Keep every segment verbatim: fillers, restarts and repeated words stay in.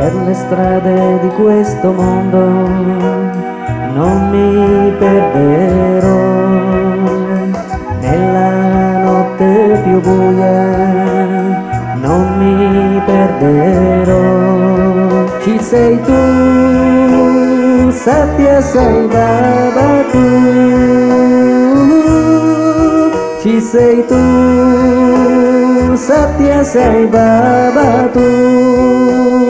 Per le strade di questo mondo non mi perderò, nella notte più buia non mi perderò. Ci sei tu, Satya Sai Baba tu, ci sei tu, Satya Sai Baba tu.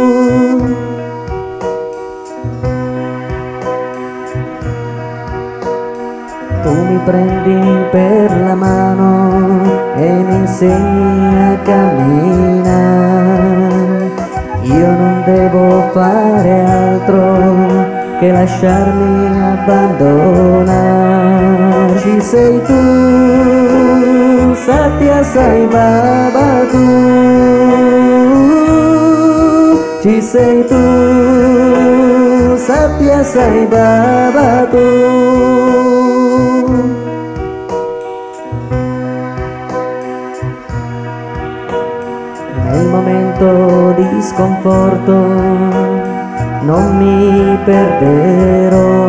Tu mi prendi per la mano e mi insegni a camminare. Io non devo fare altro che lasciarmi abbandonare. Ci sei tu, Satya Sai Baba tu, ci sei tu, Satya Sai Baba tu. Nel momento di sconforto non mi perderò,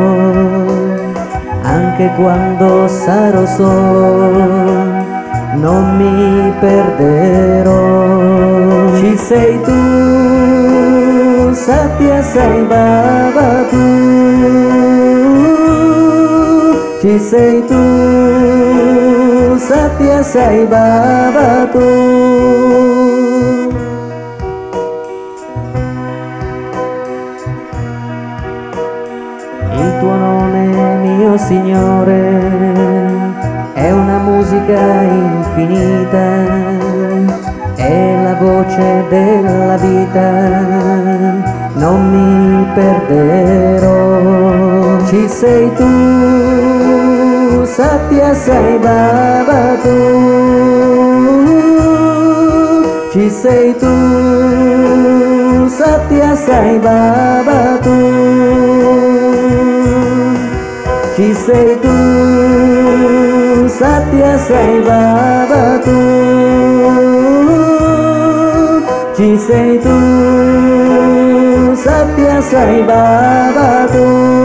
anche quando sarò solo non mi perderò. Ci sei tu, Satya Sai Baba tu, ci sei tu, Satya Sai Baba tu. Il tuo nome, mio Signore, è una musica infinita, è la voce della vita, non mi perderò. Ci sei tu, Satya Sai Baba tu, ci sei tu, Satya Sai Baba tu. Ci sei tu, Satya Sai Baba tu, ci sei tu, Satya Sai Baba tu.